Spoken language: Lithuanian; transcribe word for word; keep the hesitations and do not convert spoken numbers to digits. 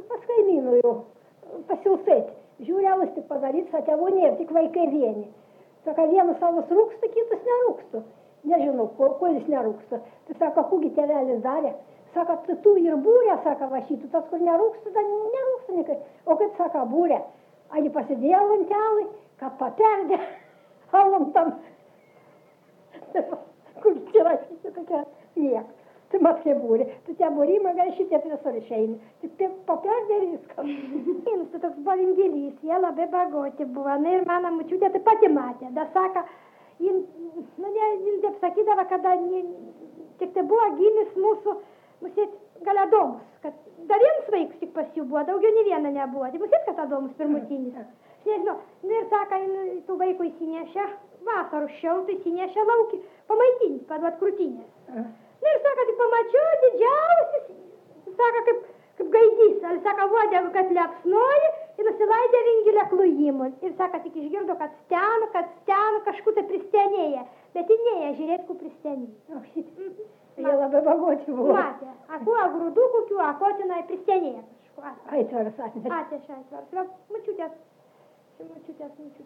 pas kaimynų jau pasilsėti. Žiūrėjau, tik padaryti, satėvo nėra, tik vaikai vieni. Saka, vienas savas rūksta, kitas nerūksta. Nežinau, ko, ko jis nerūksta. Tai sako, kūgi tėvelis darė. Saka, tu ir būrė, saka, vašytų, tas, kur nerūksta, tai nerūksta nikai. O kaip, saka, būrė. Agi pasidėjo lantelai, kad paperdė alantam. Kur čia rašyti tokia niek. Tai mat, kaip būrė. Tai tie būrimai gal šitie visur išeini. Tik paperdė ir viskas. Jums tai toks bavingelys, jie labai bagoti buvo. Na ir mano mučiutė tai pati matė. Da saka, jin, nu ne, jin taip sakydavo, kada ne, tik tai buvo gimis mūsų, mūsų gal Adomus, kad dar vienas vaikas tik pas jų buvo, daugiau nei viena nebuvo. Tai mūsų, kad Adomus pirmutinis. Nežinau, nu ir saka, tų vaikų įsinešė, vasarų šiltų įsinešė laukį, pamaitinti, paduot krūtinės. Nu ir saka, tik pamačiau, didžiausias, saka, kaip, kaip gaidys, ar saka, vodėgu, kad liepsnoji ir nusilaidė vingilę klujimų. Ir saka, tik išgirdo, kad stenu, kad stenu, kažkur tai pristenėja, bet ji neja, žiūrėt, kur pristenėja. Jie labai bagoti buvo. Matė, aku, grūdų kokių, akotinai pristenėja kažkuo. Aitvaras atnešė. Atnešė aitvaras. Va, mačiutės, mačiutės, mačiutės.